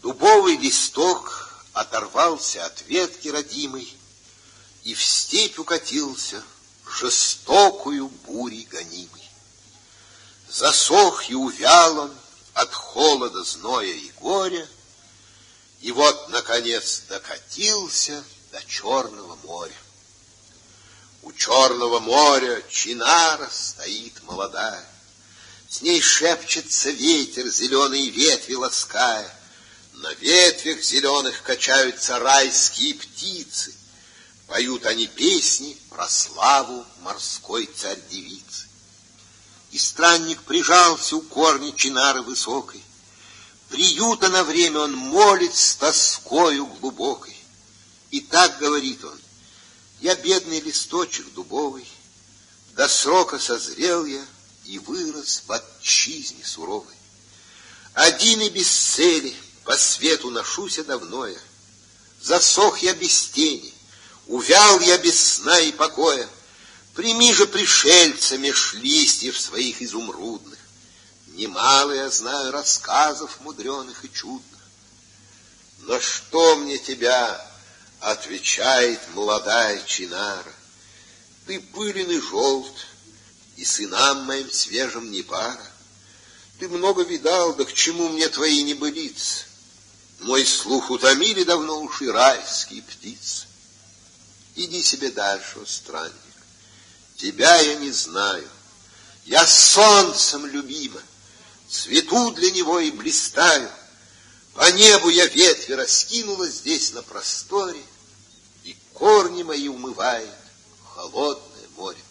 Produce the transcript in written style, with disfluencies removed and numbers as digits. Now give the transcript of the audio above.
Дубовый листок оторвался от ветки родимой и в степь укатился, жестокую бурей гонимой. Засох и увял он от холода, зноя и горя, и вот, наконец, докатился до Черного моря. У Черного моря чинара стоит молодая, с ней шепчется ветер, зеленые ветви лаская. На ветвях зеленых качаются райские птицы, поют они песни про славу морской царь-девицы. И странник прижался у корня чинары высокой, приюта на время он молит с тоскою глубокой. И так говорит он: я бедный листочек дубовый, до срока созрел я и вырос в отчизне суровой. Один и без цели по свету ношуся давно я, засох я без тени, увял я без сна и покоя. Прими же пришельца меж листьев своих изумрудных, немало я знаю рассказов мудреных и чудных. Но что мне тебя, отвечает молодая чинара, ты пылен и желт, и сынам моим свежим не пара. Ты много видал, да к чему мне твои небылицы? Мой слух утомили давно уж и райские птицы. Иди себе дальше, о странник, тебя я не знаю. Я солнцем любима, цвету для него и блистаю. По небу я ветви раскинула здесь на просторе, и корни мои умывает холодное море.